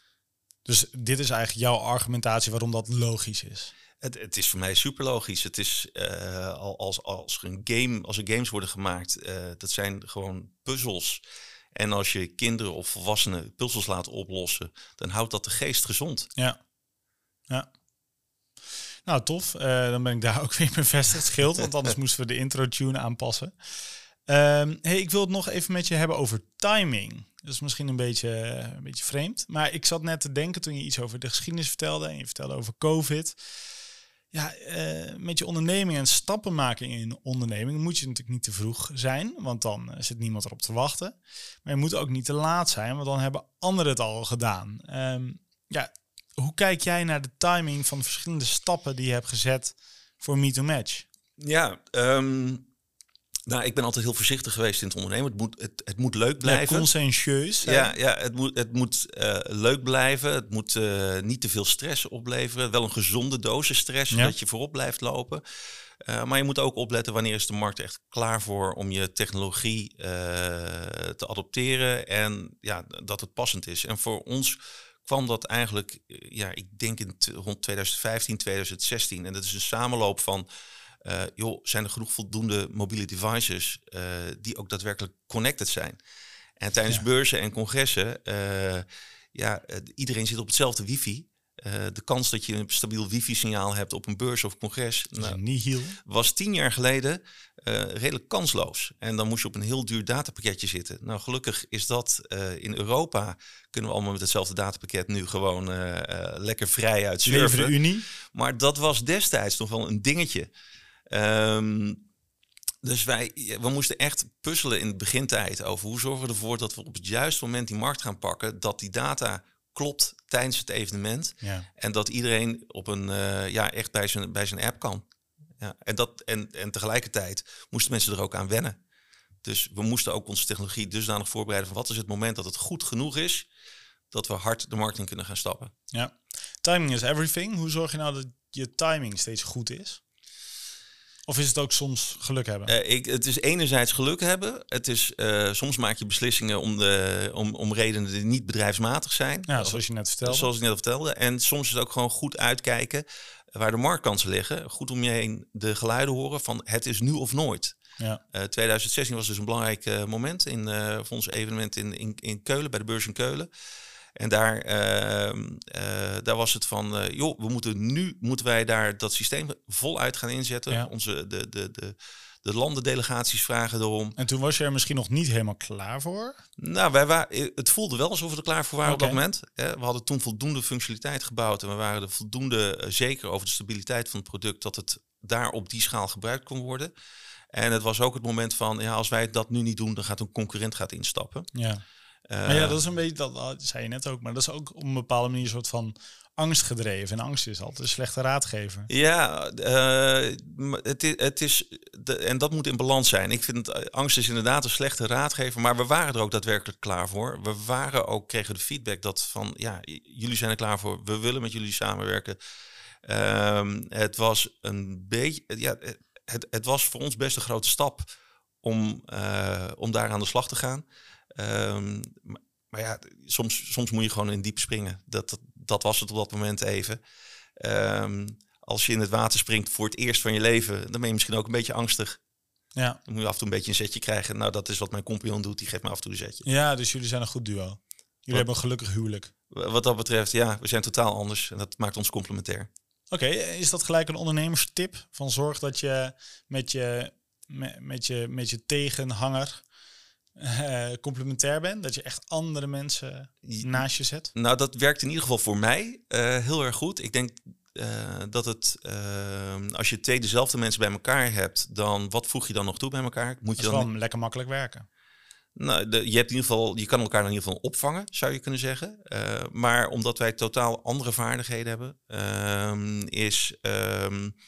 Dus dit is eigenlijk jouw argumentatie waarom dat logisch is. Het, het is voor mij super logisch. Het is uh, als, als, een game, als er games worden gemaakt, uh, dat zijn gewoon puzzels. En als je kinderen of volwassenen puzzels laat oplossen, dan houdt dat de geest gezond. Ja, ja. Nou, tof. Uh, dan ben ik daar ook weer bevestigd. Scheelt, want anders moesten we de intro-tune aanpassen. Um, hey, ik wil het nog even met je hebben over timing. Dat is misschien een beetje, een beetje vreemd. Maar ik zat net te denken toen je iets over de geschiedenis vertelde... en je vertelde over COVID... Ja, uh, met je onderneming en stappen maken in onderneming moet je natuurlijk niet te vroeg zijn, want dan zit niemand erop te wachten. Maar je moet ook niet te laat zijn, want dan hebben anderen het al gedaan. Um, ja, hoe kijk jij naar de timing van de verschillende stappen die je hebt gezet voor Me to Match? Ja, um, nou, ik ben altijd heel voorzichtig geweest in het ondernemen. Het moet, het, het moet leuk blijven. Ja, conscientieus. Ja, ja, het moet, het moet uh, leuk blijven. Het moet uh, niet te veel stress opleveren. Wel een gezonde dosis stress, zodat ja. je voorop blijft lopen. Uh, maar je moet ook opletten wanneer is de markt echt klaar voor om je technologie uh, te adopteren. En ja, dat het passend is. En voor ons kwam dat eigenlijk, ja, ik denk in t- rond twintig vijftien, twintig zestien. En dat is een samenloop van... Uh, joh, zijn er genoeg voldoende mobiele devices uh, die ook daadwerkelijk connected zijn? En tijdens ja. beurzen en congressen, uh, ja, uh, iedereen zit op hetzelfde wifi. Uh, de kans dat je een stabiel wifi-signaal hebt op een beurs of congres nou, nihil. was tien jaar geleden uh, redelijk kansloos. En dan moest je op een heel duur datapakketje zitten. Nou, gelukkig is dat uh, in Europa, kunnen we allemaal met hetzelfde datapakket nu gewoon uh, uh, lekker vrij uit surfen. Leven de Unie. Maar dat was destijds nog wel een dingetje. Um, dus wij, we moesten echt puzzelen in de begintijd over hoe zorgen we ervoor dat we op het juiste moment die markt gaan pakken, dat die data klopt tijdens het evenement ja. en dat iedereen op een uh, ja echt bij zijn bij zijn app kan. Ja, en dat en en tegelijkertijd moesten mensen er ook aan wennen. Dus we moesten ook onze technologie dusdanig voorbereiden van wat is het moment dat het goed genoeg is dat we hard de markt in kunnen gaan stappen. Ja, timing is everything. Hoe zorg je nou dat je timing steeds goed is? Of is het ook soms geluk hebben? Uh, ik, het is enerzijds geluk hebben. Het is, uh, soms maak je beslissingen om, de, om, om redenen die niet bedrijfsmatig zijn. Ja, zoals je net vertelde. Zoals ik net vertelde. En soms is het ook gewoon goed uitkijken waar de marktkansen liggen. Goed om je heen de geluiden horen van het is nu of nooit. Ja. Uh, twintig zestien was dus een belangrijk uh, moment in, uh, voor ons evenement in, in, in Keulen, bij de beurs in Keulen. En daar, uh, uh, daar was het van, uh, joh, we moeten nu moeten wij daar dat systeem voluit gaan inzetten. Ja. Onze de, de, de, de landendelegaties vragen erom. En toen was je er misschien nog niet helemaal klaar voor? Nou, wij waren, het voelde wel alsof we er klaar voor waren okay. op dat moment. We hadden toen voldoende functionaliteit gebouwd en we waren er voldoende uh, zeker over de stabiliteit van het product, dat het daar op die schaal gebruikt kon worden. En het was ook het moment van, ja, als wij dat nu niet doen, dan gaat een concurrent gaat instappen. Ja. Uh, maar ja, dat is een beetje, dat, dat zei je net ook, maar dat is ook op een bepaalde manier een soort van angst gedreven. En angst is altijd een slechte raadgever. Ja, uh, het is, het is de, en dat moet in balans zijn. Ik vind het, angst is inderdaad een slechte raadgever, maar we waren er ook daadwerkelijk klaar voor. We waren ook, kregen de feedback dat van, ja, jullie zijn er klaar voor, we willen met jullie samenwerken. Um, het was een beetje, ja, het, het was voor ons best een grote stap om, uh, om daar aan de slag te gaan. Um, maar, maar ja, soms, soms moet je gewoon in diep springen. Dat, dat, dat was het op dat moment even. Um, als je in het water springt voor het eerst van je leven, dan ben je misschien ook een beetje angstig. Ja. Dan moet je af en toe een beetje een zetje krijgen. Nou, dat is wat mijn compagnon doet. Die geeft me af en toe een zetje. Ja, dus jullie zijn een goed duo. Jullie wat, hebben een gelukkig huwelijk. Wat dat betreft, ja, we zijn totaal anders. En dat maakt ons complementair. Oké, okay, is dat gelijk een ondernemerstip? Van zorg dat je met je, met, met je, met je tegenhanger Uh, complementair bent, dat je echt andere mensen naast je zet? Nou, dat werkt in ieder geval voor mij uh, heel erg goed. Ik denk uh, dat het, uh, als je twee dezelfde mensen bij elkaar hebt, dan wat voeg je dan nog toe bij elkaar? Moet dat je is dan gewoon lekker makkelijk werken. Nou, de, je hebt in ieder geval, je kan elkaar in ieder geval opvangen, zou je kunnen zeggen. Uh, maar omdat wij totaal andere vaardigheden hebben, uh, is, uh,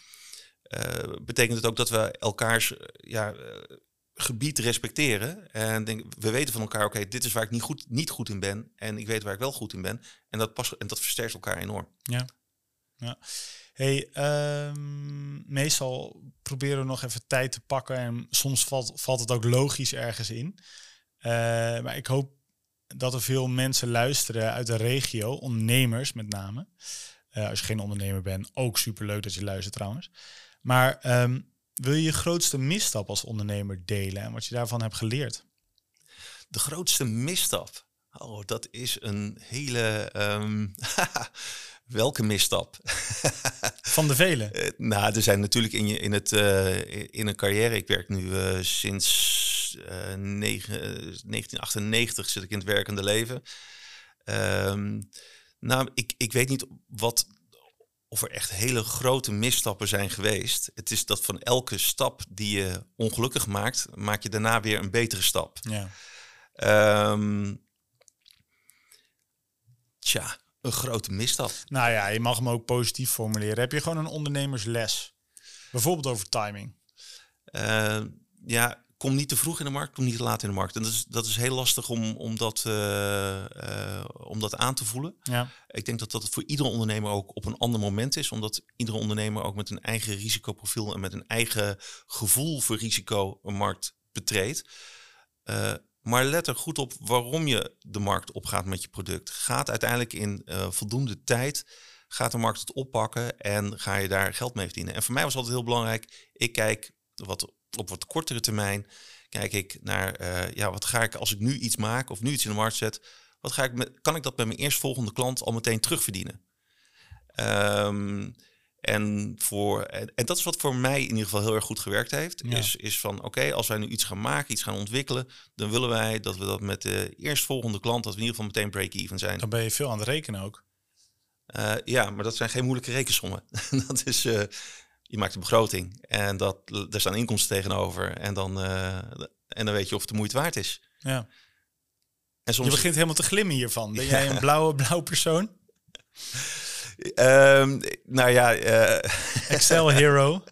uh, betekent het ook dat we elkaars, uh, ja. Uh, gebied respecteren en denk, we weten van elkaar, oké, okay, dit is waar ik niet goed, niet goed in ben en ik weet waar ik wel goed in ben en dat past en dat versterkt elkaar enorm. Ja. Ja. Hey, um, meestal proberen we nog even tijd te pakken en soms valt, valt het ook logisch ergens in. Uh, maar ik hoop dat er veel mensen luisteren uit de regio, ondernemers met name. Uh, als je geen ondernemer bent, ook superleuk dat je luistert trouwens. Maar um, wil je je grootste misstap als ondernemer delen en wat je daarvan hebt geleerd? De grootste misstap? Oh, dat is een hele... Um, Welke misstap? Van de vele? Uh, nou, er zijn natuurlijk in, je, in, het, uh, in een carrière... Ik werk nu uh, sinds uh, negen, uh, negentien achtennegentig zit ik in het werkende leven. Um, nou, ik, ik weet niet wat, of er echt hele grote misstappen zijn geweest. Het is dat van elke stap die je ongelukkig maakt... maak je daarna weer een betere stap. Ja. Um, tja... Een grote misstap. Nou ja, je mag hem ook positief formuleren. Heb je gewoon een ondernemersles? Bijvoorbeeld over timing. Uh, ja, kom niet te vroeg in de markt, kom niet te laat in de markt. En dat is, dat is heel lastig om, om, dat, uh, uh, om dat aan te voelen. Ja. Ik denk dat dat voor iedere ondernemer ook op een ander moment is. Omdat iedere ondernemer ook met een eigen risicoprofiel... en met een eigen gevoel voor risico een markt betreedt. Uh, Maar let er goed op waarom je de markt opgaat met je product. Gaat uiteindelijk in uh, voldoende tijd, gaat de markt het oppakken en ga je daar geld mee verdienen. En voor mij was altijd heel belangrijk, ik kijk wat, op wat kortere termijn, kijk ik naar, uh, ja, wat ga ik als ik nu iets maak of nu iets in de markt zet, wat ga ik met, kan ik dat bij mijn eerstvolgende klant al meteen terugverdienen? Um, En, voor, en, en dat is wat voor mij in ieder geval heel erg goed gewerkt heeft. Ja. Is, is van oké, okay, als wij nu iets gaan maken, iets gaan ontwikkelen... dan willen wij dat we dat met de eerstvolgende klant... dat we in ieder geval meteen break-even zijn. Dan ben je veel aan het rekenen ook. Uh, ja, maar dat zijn geen moeilijke rekensommen. dat is, uh, je maakt een begroting en dat, daar staan inkomsten tegenover. En dan, uh, en dan weet je of het de moeite waard is. Ja. En soms... Je begint helemaal te glimmen hiervan. Ben jij een blauwe, blauw persoon? Um, nou ja... Uh, Excel hero.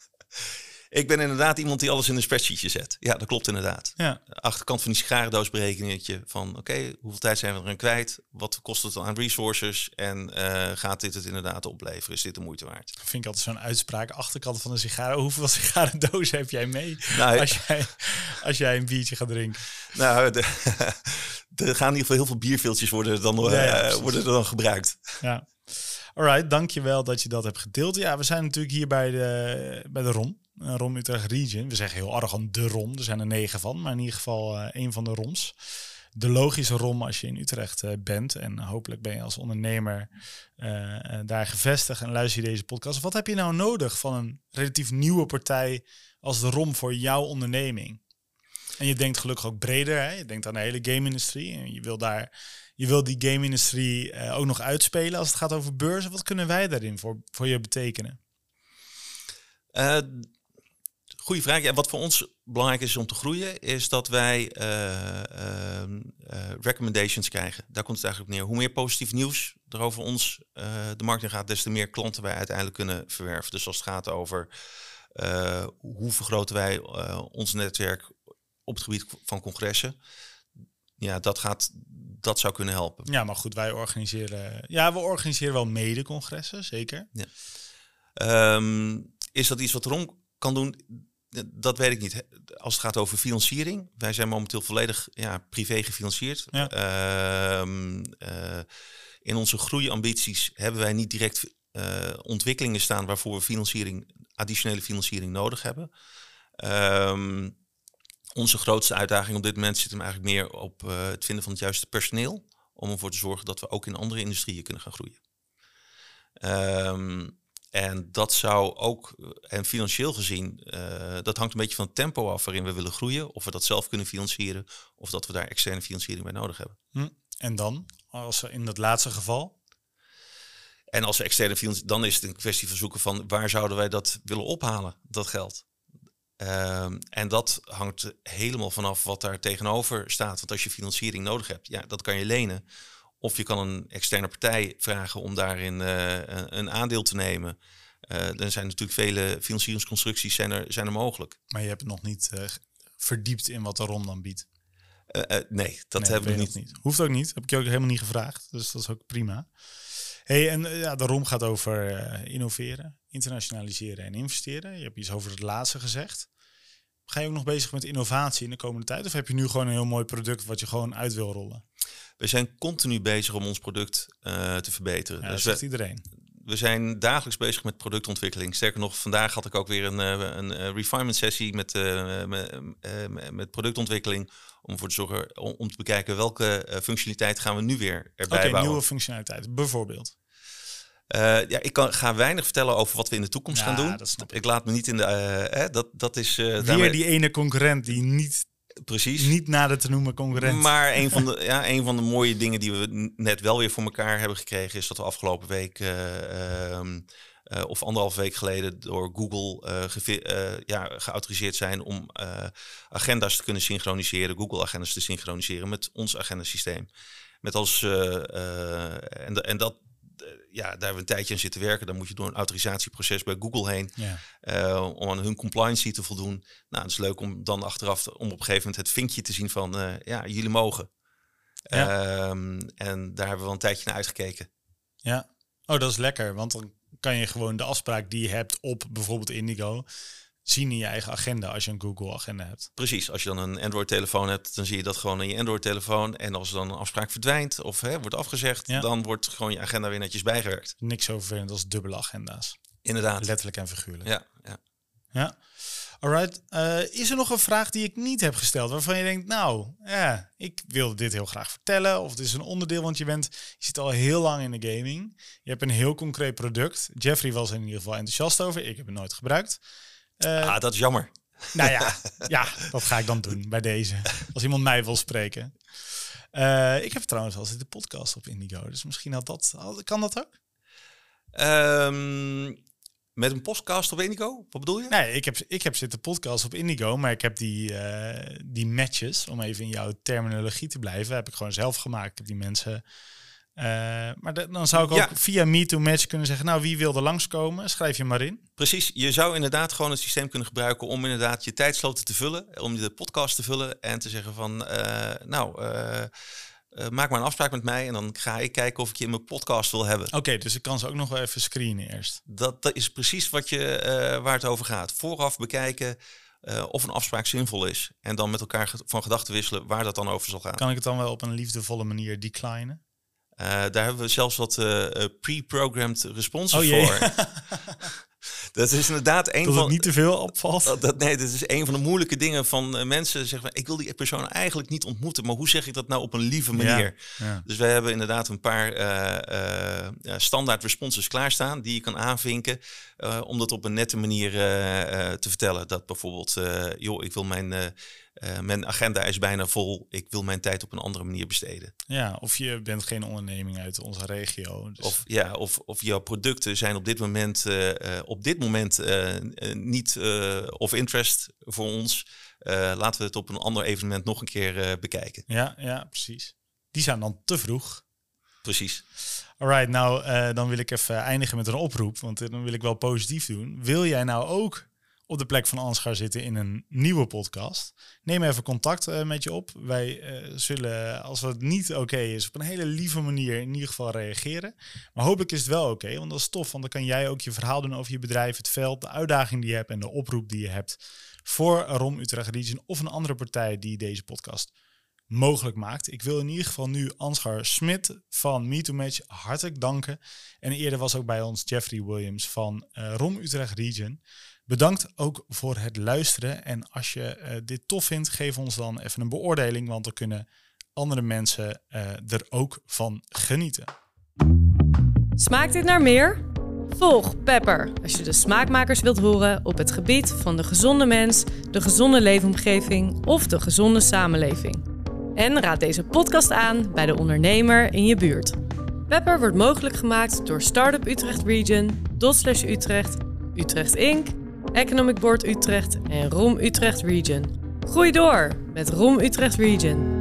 Ik ben inderdaad iemand die alles in een spreadsheetje zet. Ja, dat klopt inderdaad. Ja. De achterkant van die sigarendoos berekeningetje van... oké, okay, hoeveel tijd zijn we erin kwijt? Wat kost het aan resources? En uh, gaat dit het inderdaad opleveren? Is dit de moeite waard? Vind ik altijd zo'n uitspraak. Achterkant van een sigaren. Hoeveel sigarendozen heb jij mee? Nou, als, jij, als jij een biertje gaat drinken. Nou, de, er gaan in ieder geval heel veel bierveeltjes worden dan, ja, ja, uh, worden er dan gebruikt. Ja. Alright, dankjewel dat je dat hebt gedeeld. Ja, we zijn natuurlijk hier bij de, bij de R O M. R O M Utrecht Region. We zeggen heel arrogant de R O M. Er zijn er negen van, maar in ieder geval uh, een van de R O Ms. De logische R O M als je in Utrecht uh, bent. En hopelijk ben je als ondernemer uh, uh, daar gevestigd en luister je deze podcast. Wat heb je nou nodig van een relatief nieuwe partij als de R O M voor jouw onderneming? En je denkt gelukkig ook breder. Hè? Je denkt aan de hele game-industrie. En je wil daar, je wil die game-industrie uh, ook nog uitspelen als het gaat over beurzen. Wat kunnen wij daarin voor, voor je betekenen? Uh, goeie vraag. Ja, wat voor ons belangrijk is om te groeien, is dat wij uh, uh, uh, recommendations krijgen. Daar komt het eigenlijk op neer. Hoe meer positief nieuws er over ons uh, de markt in gaat, des te meer klanten wij uiteindelijk kunnen verwerven. Dus als het gaat over uh, hoe vergroten wij uh, ons netwerk op het gebied van congressen. Ja, dat gaat, dat zou kunnen helpen. Ja, maar goed, wij organiseren... Ja, we organiseren wel mede-congressen, zeker. Ja. Um, is dat iets wat R O M kan doen? Dat weet ik niet. Als het gaat over financiering. Wij zijn momenteel volledig ja, privé gefinancierd. Ja. Um, uh, in onze groeiambities hebben wij niet direct uh, ontwikkelingen staan waarvoor we financiering, additionele financiering nodig hebben. Um, Onze grootste uitdaging op dit moment zit hem eigenlijk meer op uh, het vinden van het juiste personeel. Om ervoor te zorgen dat we ook in andere industrieën kunnen gaan groeien. Um, en dat zou ook, en financieel gezien, uh, dat hangt een beetje van het tempo af waarin we willen groeien. Of we dat zelf kunnen financieren, of dat we daar externe financiering bij nodig hebben. Hm. En dan, als in dat laatste geval? En als we externe financiering, dan is het een kwestie van zoeken van waar zouden wij dat willen ophalen, dat geld. Um, en dat hangt helemaal vanaf wat daar tegenover staat. Want als je financiering nodig hebt, ja, dat kan je lenen. Of je kan een externe partij vragen om daarin uh, een, een aandeel te nemen. Uh, er zijn natuurlijk vele financieringsconstructies zijn er, zijn er mogelijk. Maar je hebt nog niet uh, verdiept in wat de R O M dan biedt? Uh, uh, nee, dat nee, hebben we niet. niet. Hoeft ook niet. Heb ik je ook helemaal niet gevraagd. Dus dat is ook prima. Hey, en uh, ja, de R O M gaat over uh, innoveren, internationaliseren en investeren. Je hebt iets over het laatste gezegd. Ga je ook nog bezig met innovatie in de komende tijd? Of heb je nu gewoon een heel mooi product wat je gewoon uit wil rollen? We zijn continu bezig om ons product uh, te verbeteren. Ja, dat dus zegt we, iedereen. We zijn dagelijks bezig met productontwikkeling. Sterker nog, vandaag had ik ook weer een, een, een refinement sessie met, uh, met, uh, met productontwikkeling. Om ervoor te zorgen om, om te bekijken welke uh, functionaliteit gaan we nu weer erbij okay, bouwen. Nieuwe functionaliteit, bijvoorbeeld. Uh, ja, ik kan, ga weinig vertellen over wat we in de toekomst ja, gaan doen. Dat snap ik. ik laat me niet in de... Uh, eh, dat, dat is, uh, Weer daarmee... die ene concurrent die niet... Precies. Niet nader te noemen concurrent. Maar een van, de, ja, een van de mooie dingen die we net wel weer voor elkaar hebben gekregen... is dat we afgelopen week... Uh, um, Uh, of anderhalf week geleden door Google uh, ge- uh, ja, geautoriseerd zijn om uh, agenda's te kunnen synchroniseren, Google-agendas te synchroniseren met ons agendasysteem. Met als, uh, uh, en, de, en dat, uh, ja, daar hebben we een tijdje aan zitten werken. Dan moet je door een autorisatieproces bij Google heen ja. uh, om aan hun compliance te voldoen. Nou, het is leuk om dan achteraf te, om op een gegeven moment het vinkje te zien van, uh, ja, jullie mogen. Ja. Um, en daar hebben we wel een tijdje naar uitgekeken. Ja, oh, dat is lekker, want dan kan je gewoon de afspraak die je hebt op bijvoorbeeld Indigo zien in je eigen agenda als je een Google-agenda hebt. Precies, als je dan een Android-telefoon hebt, dan zie je dat gewoon in je Android-telefoon. En als er dan een afspraak verdwijnt of hè, wordt afgezegd, ja. dan wordt gewoon je agenda weer netjes bijgewerkt. Niks zo vervelend als dubbele agenda's. Inderdaad. Letterlijk en figuurlijk. Ja, ja. Ja. Alright. Uh, is er nog een vraag die ik niet heb gesteld waarvan je denkt, nou, ja, ik wil dit heel graag vertellen, of het is een onderdeel, want je bent, je zit al heel lang in de gaming. Je hebt een heel concreet product. Jeffrey was er in ieder geval enthousiast over. Ik heb het nooit gebruikt. Uh, ah, dat is jammer. Nou ja, ja, dat ga ik dan doen bij deze. Als iemand mij wil spreken. Uh, ik heb trouwens al zitten podcast op Indigo, dus misschien had dat, kan dat ook? Um... Met een podcast op Indigo? Wat bedoel je? Nee, ik heb, ik heb zitten podcast op Indigo, maar ik heb die, uh, die matches, om even in jouw terminologie te blijven, heb ik gewoon zelf gemaakt. Ik heb die mensen... Uh, maar de, dan zou ik ook ja. via Me2Match kunnen zeggen, nou, wie wil er langskomen? Schrijf je maar in. Precies. Je zou inderdaad gewoon het systeem kunnen gebruiken om inderdaad je tijdsloten te vullen, om de podcast te vullen en te zeggen van, uh, nou... Uh, Uh, maak maar een afspraak met mij en dan ga ik kijken of ik je in mijn podcast wil hebben. Oké, okay, dus ik kan ze ook nog wel even screenen eerst. Dat, dat is precies wat je, uh, waar het over gaat. Vooraf bekijken uh, of een afspraak zinvol is. En dan met elkaar van gedachten wisselen waar dat dan over zal gaan. Kan ik het dan wel op een liefdevolle manier declinen? Uh, daar hebben we zelfs wat uh, pre-programmed responses oh, voor. Dat is inderdaad een dat van... het niet te veel opvalt? Dat, dat, nee, dat is een van de moeilijke dingen van uh, mensen zeggen van, ik wil die persoon eigenlijk niet ontmoeten, maar hoe zeg ik dat nou op een lieve manier? Ja, ja. Dus wij hebben inderdaad een paar uh, uh, standaard responses klaarstaan die je kan aanvinken uh, om dat op een nette manier uh, uh, te vertellen. Dat bijvoorbeeld, uh, joh, ik wil mijn... Uh, Uh, mijn agenda is bijna vol. Ik wil mijn tijd op een andere manier besteden. Ja, of je bent geen onderneming uit onze regio. Dus... Of, ja, of, of jouw producten zijn op dit moment, uh, uh, op dit moment uh, uh, niet uh, of interest voor ons. Uh, laten we het op een ander evenement nog een keer uh, bekijken. Ja, ja, precies. Die zijn dan te vroeg. Precies. Alright, nou uh, dan wil ik even eindigen met een oproep. Want dan wil ik wel positief doen. Wil jij nou ook op de plek van Ansgar zitten in een nieuwe podcast? Neem even contact uh, met je op. Wij uh, zullen, als het niet oké okay is, op een hele lieve manier in ieder geval reageren. Maar hopelijk is het wel oké, okay, want dat is tof. Want dan kan jij ook je verhaal doen over je bedrijf, het veld, de uitdaging die je hebt en de oproep die je hebt voor ROM Utrecht Region of een andere partij die deze podcast mogelijk maakt. Ik wil in ieder geval nu Ansgar Smit van Me2Match hartelijk danken. En eerder was ook bij ons Jeffrey Williams van uh, ROM Utrecht Region. Bedankt ook voor het luisteren. En als je uh, dit tof vindt, geef ons dan even een beoordeling, want dan kunnen andere mensen uh, er ook van genieten. Smaakt dit naar meer? Volg Pepper als je de smaakmakers wilt horen op het gebied van de gezonde mens, de gezonde leefomgeving of de gezonde samenleving. En raad deze podcast aan bij de ondernemer in je buurt. Pepper wordt mogelijk gemaakt door Startup Utrecht Region, Dotslash Utrecht, Utrecht Incorporated, Economic Board Utrecht en ROM Utrecht Region. Groei door met ROM Utrecht Region.